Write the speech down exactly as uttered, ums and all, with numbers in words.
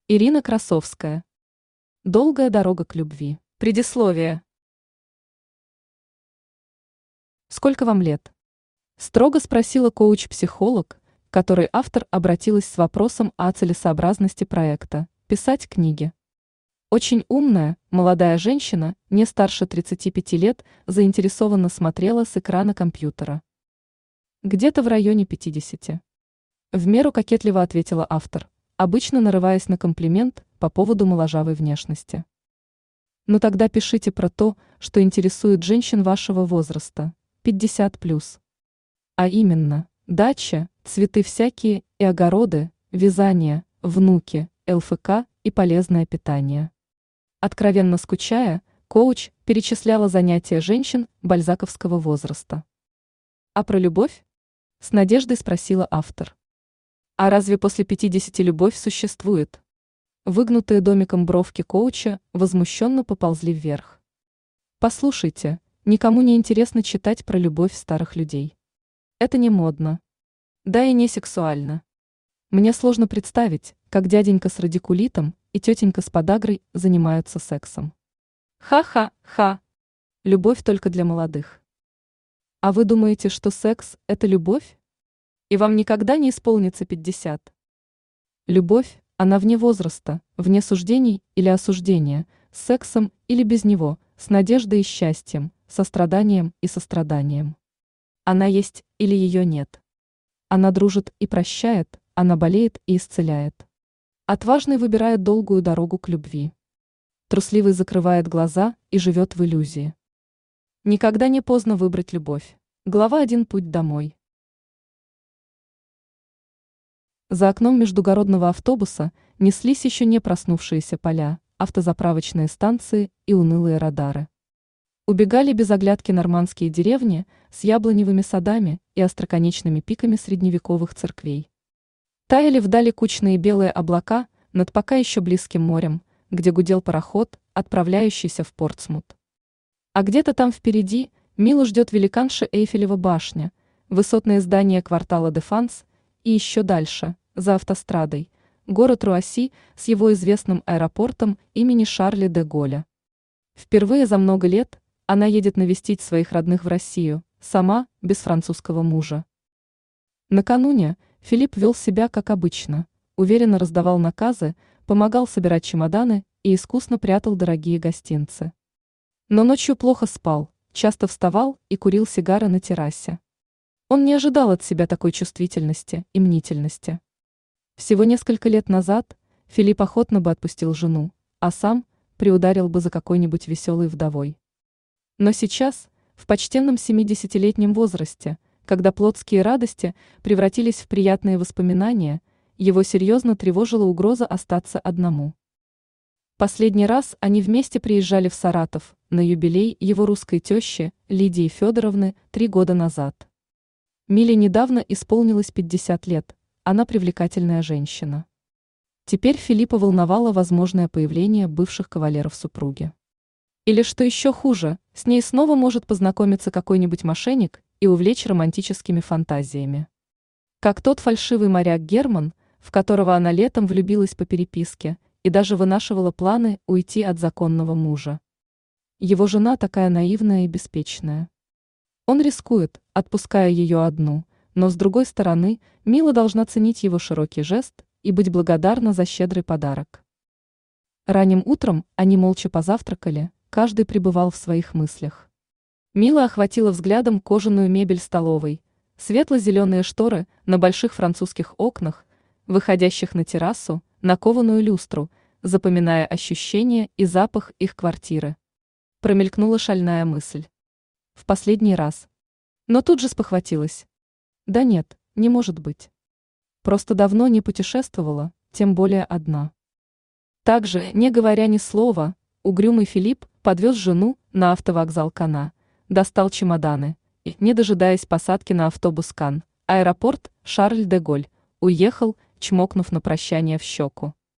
Ирина Красовская. Долгая дорога к любви. Предисловие. Сколько вам лет? Строго спросила коуч-психолог, к которой автор обратилась с вопросом о целесообразности проекта «Писать книги». Очень умная, молодая женщина, не старше тридцати пяти лет, заинтересованно смотрела с экрана компьютера. Где-то в районе пятидесяти. В меру кокетливо ответила автор, обычно нарываясь на комплимент по поводу моложавой внешности. Но тогда пишите про то, что интересует женщин вашего возраста, пятьдесят плюс. А именно, дача, цветы всякие и огороды, вязание, внуки, ЛФК и полезное питание. Откровенно скучая, коуч перечисляла занятия женщин бальзаковского возраста. А про любовь? С надеждой спросила автор. А разве после пятидесяти любовь существует? Выгнутые домиком бровки коуча возмущенно поползли вверх. Послушайте, никому не интересно читать про любовь старых людей. Это не модно. Да и не сексуально. Мне сложно представить, как дяденька с радикулитом и тетенька с подагрой занимаются сексом. Ха-ха-ха. Любовь только для молодых. А вы думаете, что секс – это любовь? И вам никогда не исполнится пятьдесят. Любовь, она вне возраста, вне суждений или осуждения, с сексом или без него, с надеждой и счастьем, состраданием и состраданием. Она есть или ее нет. Она дружит и прощает, она болеет и исцеляет. Отважный выбирает долгую дорогу к любви. Трусливый закрывает глаза и живет в иллюзии. Никогда не поздно выбрать любовь. Глава один. Путь домой. За окном междугородного автобуса неслись еще не проснувшиеся поля, автозаправочные станции и унылые радары. Убегали без оглядки нормандские деревни с яблоневыми садами и остроконечными пиками средневековых церквей. Таяли вдали кучные белые облака над пока еще близким морем, где гудел пароход, отправляющийся в Портсмут. А где-то там впереди мило ждет великанша Эйфелева башня, высотные здания квартала Дефанс и еще дальше, за автострадой, город Руасси с его известным аэропортом имени Шарля де Голля. Впервые за много лет она едет навестить своих родных в Россию, сама, без французского мужа. Накануне Филипп вел себя как обычно, уверенно раздавал наказы, помогал собирать чемоданы и искусно прятал дорогие гостинцы. Но ночью плохо спал, часто вставал и курил сигары на террасе. Он не ожидал от себя такой чувствительности и мнительности. Всего несколько лет назад Филипп охотно бы отпустил жену, а сам приударил бы за какой-нибудь веселой вдовой. Но сейчас, в почтенном семидесятилетнем возрасте, когда плотские радости превратились в приятные воспоминания, его серьезно тревожила угроза остаться одному. Последний раз они вместе приезжали в Саратов на юбилей его русской тещи Лидии Федоровны три года назад. Миле недавно исполнилось пятьдесят лет, она привлекательная женщина. Теперь Филиппа волновало возможное появление бывших кавалеров супруги. Или, что еще хуже, с ней снова может познакомиться какой-нибудь мошенник и увлечь романтическими фантазиями. Как тот фальшивый моряк Герман, в которого она летом влюбилась по переписке и даже вынашивала планы уйти от законного мужа. Его жена такая наивная и беспечная. Он рискует, отпуская ее одну, но с другой стороны, Мила должна ценить его широкий жест и быть благодарна за щедрый подарок. Ранним утром они молча позавтракали, каждый пребывал в своих мыслях. Мила охватила взглядом кожаную мебель столовой, светло-зеленые шторы на больших французских окнах, выходящих на террасу, на кованую люстру, запоминая ощущения и запах их квартиры. Промелькнула шальная мысль. В последний раз. Но тут же спохватилась. Да нет, не может быть. Просто давно не путешествовала, тем более одна. Также, не говоря ни слова, угрюмый Филипп подвез жену на автовокзал Кана, достал чемоданы и, не дожидаясь посадки на автобус Кан, аэропорт Шарль де Голь, уехал, чмокнув на прощание в щеку.